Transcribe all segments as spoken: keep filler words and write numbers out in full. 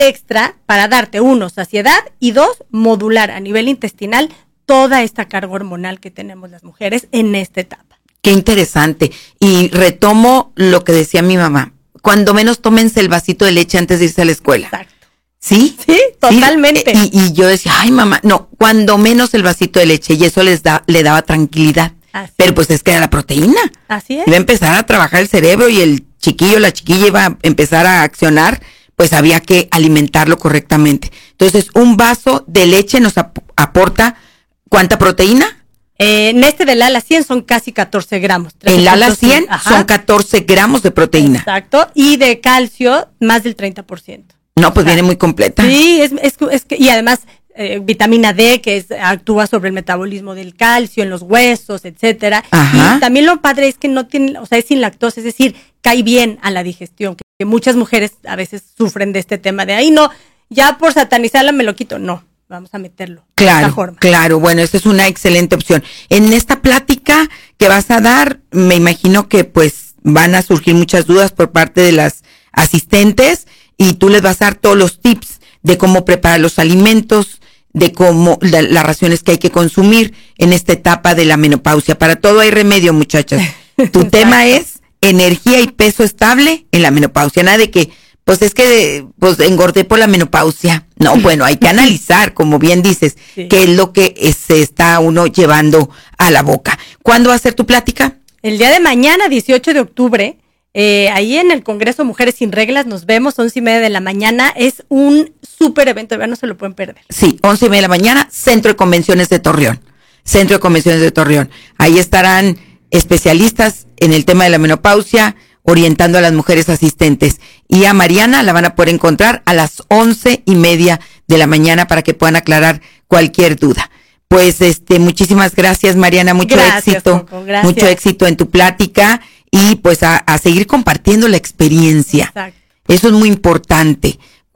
extra para darte, uno, saciedad y dos, modular a nivel intestinal toda esta carga hormonal que tenemos las mujeres en esta etapa. Qué interesante. Y retomo lo que decía mi mamá. Cuando menos tómense el vasito de leche antes de irse a la escuela. Exacto. ¿Sí? Sí, totalmente. Sí. Y, y yo decía, ay mamá, no, cuando menos el vasito de leche, y eso les da, le daba tranquilidad. Así Pero pues es que era la proteína. Así es. Iba a empezar a trabajar el cerebro y el chiquillo, la chiquilla iba a empezar a accionar, pues había que alimentarlo correctamente. Entonces, un vaso de leche nos ap- aporta, ¿cuánta proteína? Eh, en este del ala cien son casi catorce gramos. El ala cien Ajá. son catorce gramos de proteína. Exacto. Y de calcio, más del treinta por ciento. No, pues O sea, viene muy completa. Sí, es, es, es que, y además eh, vitamina D, que es, actúa sobre el metabolismo del calcio en los huesos, etcétera. Ajá. Y también lo padre es que no tiene, o sea, es sin lactosa, es decir, cae bien a la digestión, que, que muchas mujeres a veces sufren de este tema de, ahí no, ya por satanizarla me lo quito. No, vamos a meterlo. Claro, de esta forma. claro, bueno, esa es una excelente opción. En esta plática que vas a dar, me imagino que pues van a surgir muchas dudas por parte de las asistentes y tú les vas a dar todos los tips de cómo preparar los alimentos, de cómo la, las raciones que hay que consumir en esta etapa de la menopausia. Para todo hay remedio, muchachas. Tu tema es energía y peso estable en la menopausia. Nada de que, pues es que pues engordé por la menopausia. No, bueno, hay que analizar, como bien dices, sí, qué es lo que se está uno llevando a la boca. ¿Cuándo va a ser tu plática? El día de mañana, dieciocho de octubre. Eh, ahí en el Congreso Mujeres Sin Reglas nos vemos, once y media de la mañana. Es un súper evento, no se lo pueden perder. Sí, once y media de la mañana, Centro de Convenciones de Torreón. Centro de Convenciones de Torreón. Ahí estarán especialistas en el tema de la menopausia, orientando a las mujeres asistentes. Y a Mariana la van a poder encontrar a las once y media de la mañana para que puedan aclarar cualquier duda. Pues este, muchísimas gracias, Mariana, mucho gracias, éxito, Coco, gracias. mucho éxito en tu plática. Y pues a, a seguir compartiendo la experiencia. Exacto. Eso es muy importante.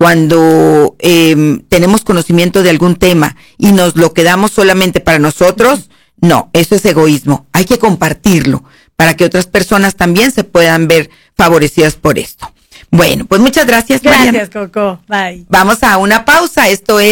Cuando eh, tenemos conocimiento de algún tema y nos lo quedamos solamente para nosotros, no, eso es egoísmo. Hay que compartirlo para que otras personas también se puedan ver favorecidas por esto. Bueno, pues muchas gracias, Gracias, Mariana. Coco. Bye. Vamos a una pausa. Esto es